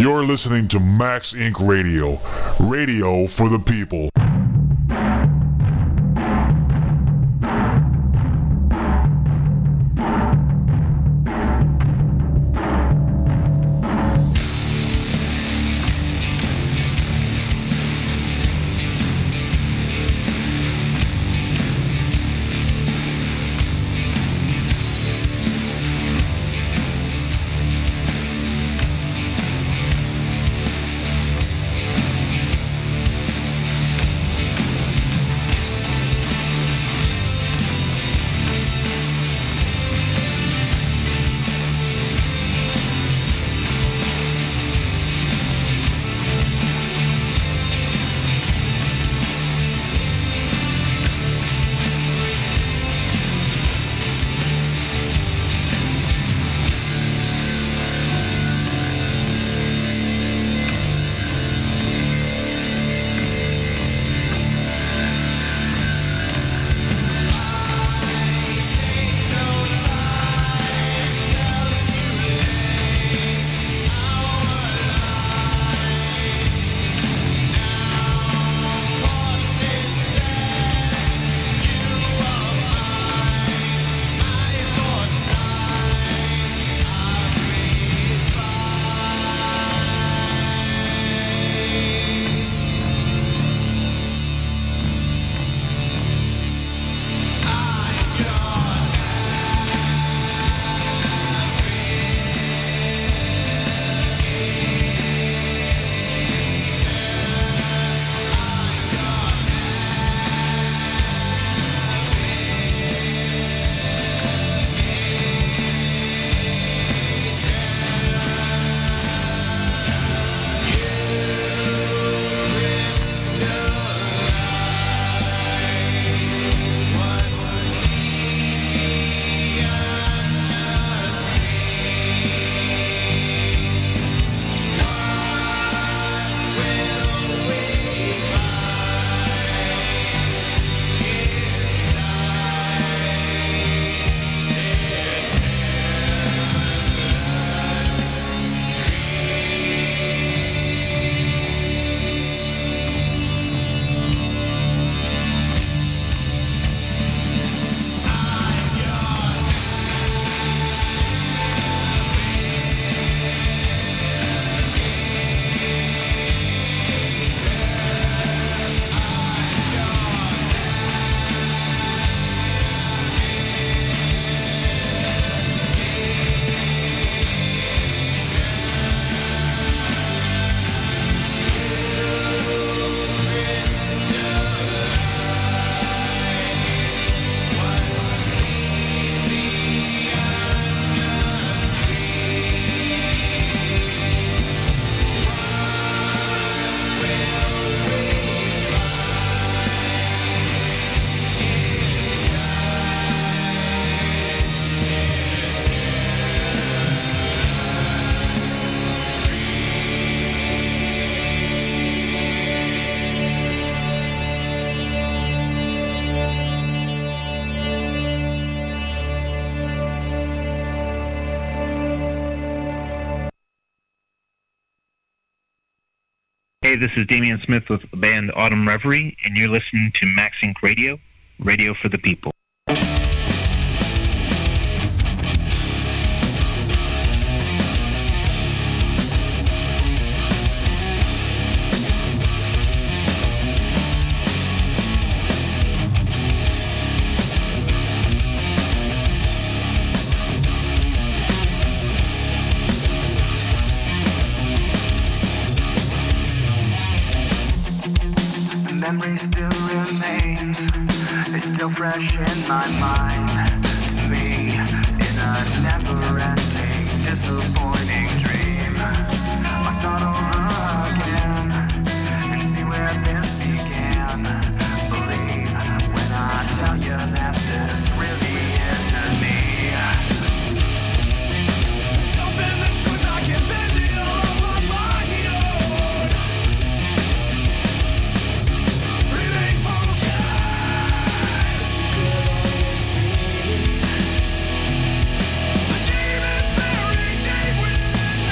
You're listening to Max Inc. Radio. Radio for the people. Hey, this is Damian Smith with the band Autumn Reverie, and you're listening to Max Inc. Radio, radio for the people. Memory still remains, it's still fresh in my mind. To me, in a never-ending, disappointing dream, I'll start over again and see where this began. Believe when I tell you that this really isn't me. Tell them the truth, I can't bend it all on my own. Remain focused. The demons buried deep within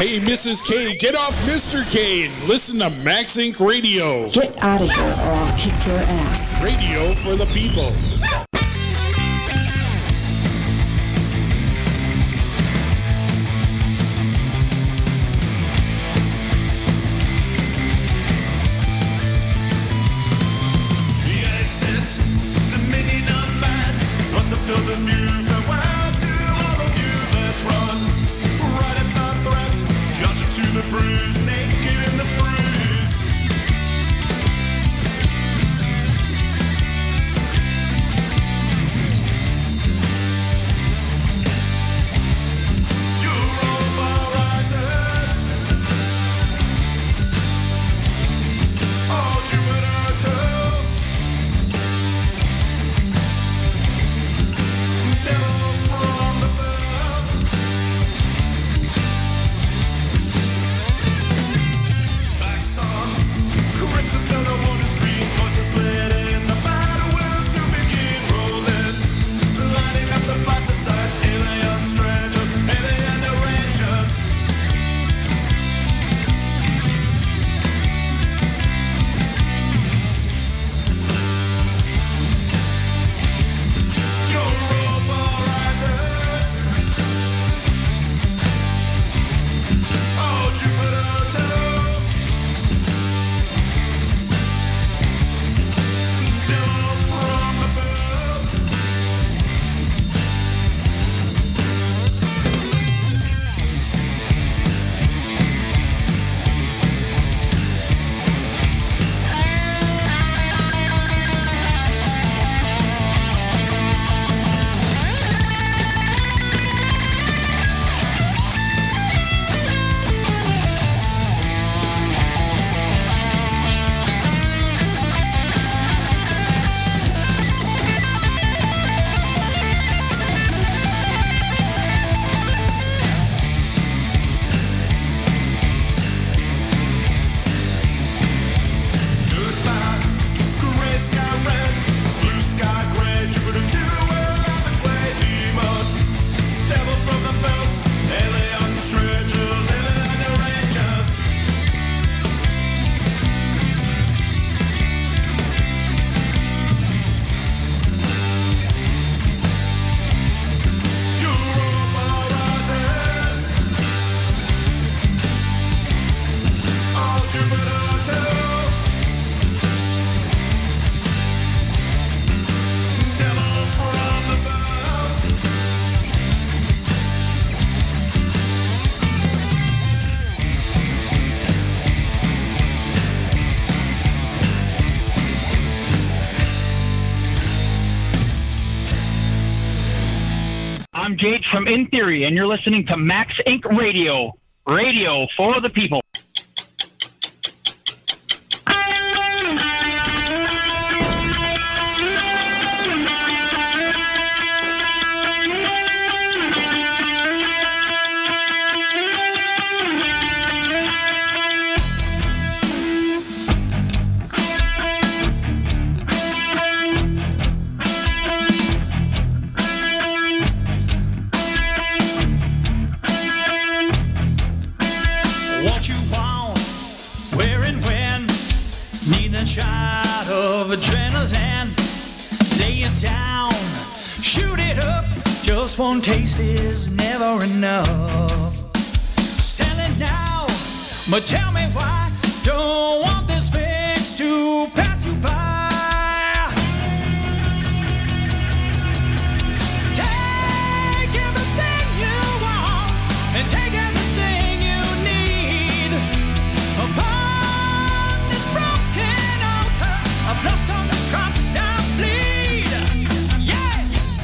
Hey, Mrs. K, get off Mr. K and listen to Max Inc. Radio. Get out of here or I'll kick your ass. Radio for the people. Fill the view, farewells to all of you, let's run. Right at the threat, got you to the bruise, naked in the bruise. Europa rises. Oh, Jupiter too. Devils from the belt. Vaxons, cryptic though the one is green. Voices lit in the battle will soon begin rolling. Lighting up the pesticides, alien strangers, alien rangers. Europa rises. Oh, Jupiter too. Devil from the belt. Goodbye, gray sky red, blue sky gray, Jupiter 2 will have its way, demon, devil from the belt, alien strangers, alien rangers. Europa rises. Oh, Jupiter too. Devils from the belt. I'm Gage from In Theory, and you're listening to Max Inc. Radio. Radio for the people. What you want, where and when, need the shot of adrenaline. Lay it down, shoot it up, just one taste is never enough. Sell it now, but tell me why, don't want this fix to pass you by. Take everything you want and take everything you need. Upon this broken altar, I've lost all the trust I bleed. Yeah.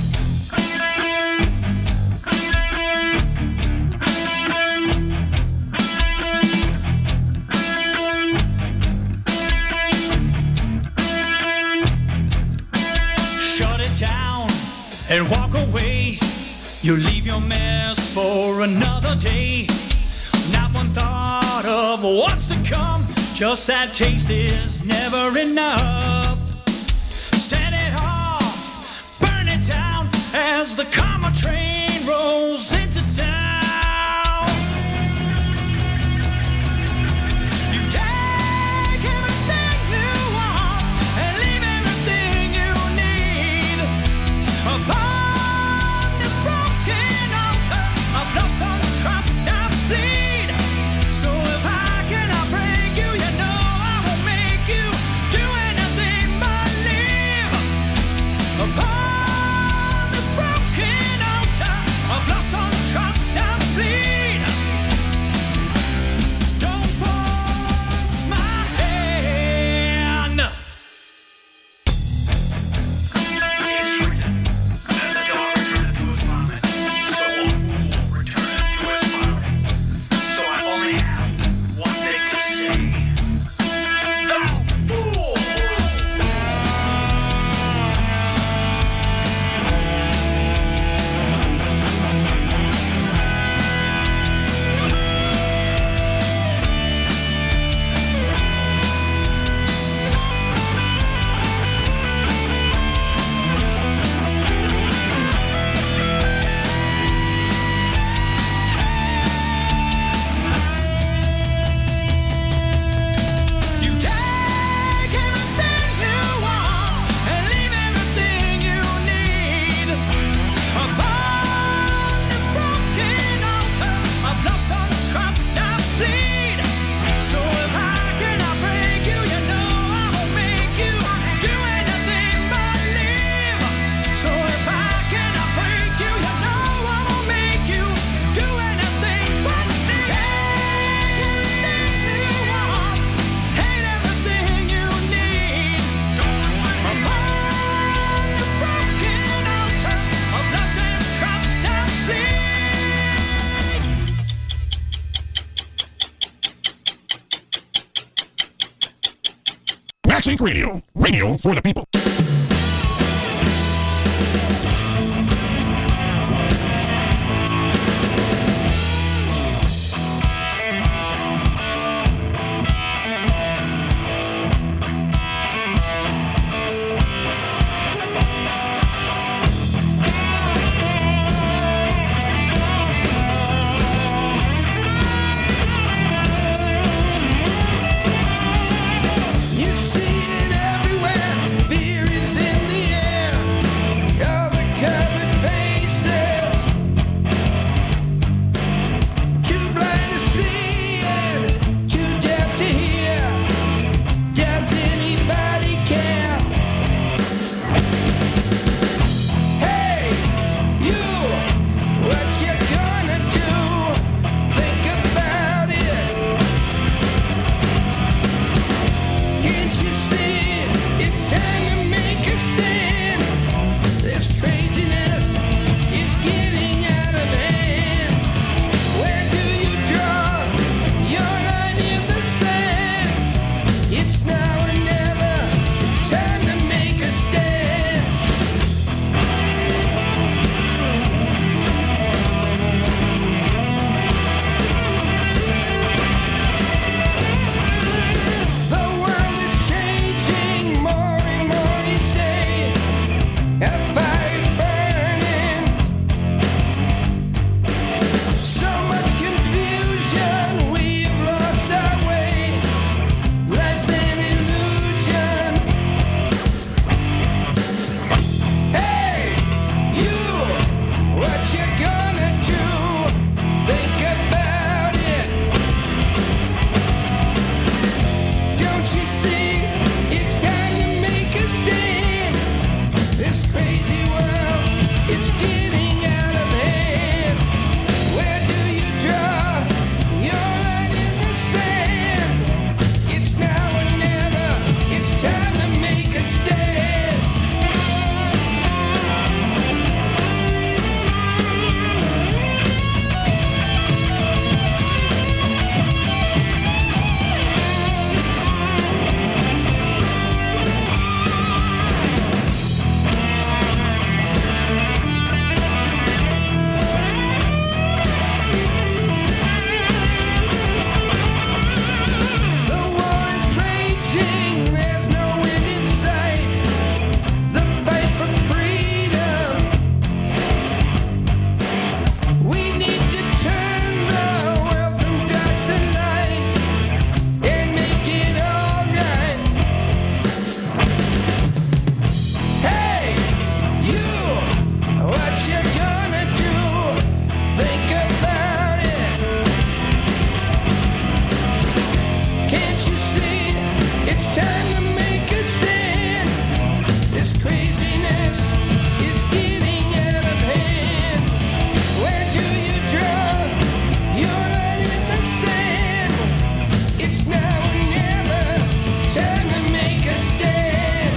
Shut it down and walk away. You leave your mess for another day. Not one thought of what's to come. Just that taste is never enough. Set it off, burn it down as the karma train rolls into town. Inc. Radio. Radio for the people. You see it everywhere. Fear is in the air. All the covered faces, too blind to see and too deaf to hear. Does anybody care? Hey, you, what you gonna do? Think about it. Can't you see it's time to make a stand? This craziness is getting out of hand. Where do you draw your line in the sand? It's now or never. It's time to make a stand. The world is changing more and more each day. A fire's burning. So much confusion, we've lost our way. Life's an illusion. Hey, you, what you gonna do? Think about it. Don't you see? It's time to make a stand. This crazy world is getting out of hand. Where do you draw your line in the sand? It's now or never. It's time to make a stand. The war is raging, there's no end in sight. The fight for freedom. We need to turn the world from dark to light and make it alright. Hey, you, what you gonna do? Think about it. Can't you see? It's time to make a stand. This craziness is getting out of hand. Where do you draw your line in the sand? It's now or never. Time to make a stand.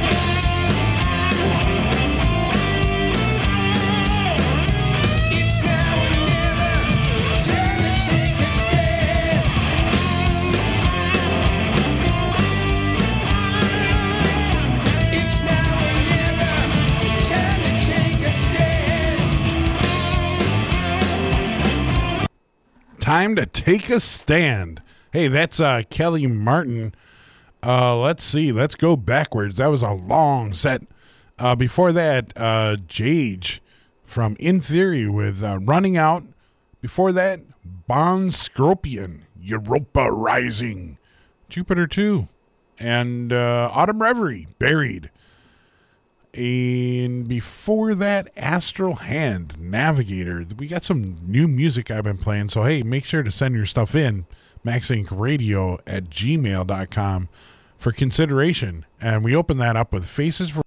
It's now or never. Time to take a stand. It's now or never. Time to take a stand. Time to take a stand. Hey, that's Kelly Martin. Let's see. Let's go backwards. That was a long set. Before that, Jage from In Theory with Running Out. Before that, Bon Scorpion, Europa Rising. Jupiter 2. And Autumn Reverie, Buried. And before that, Astral Hand, Navigator. We got some new music I've been playing. So, hey, make sure to send your stuff in. MaxIncRadio@gmail.com for consideration. And we open that up with Faces for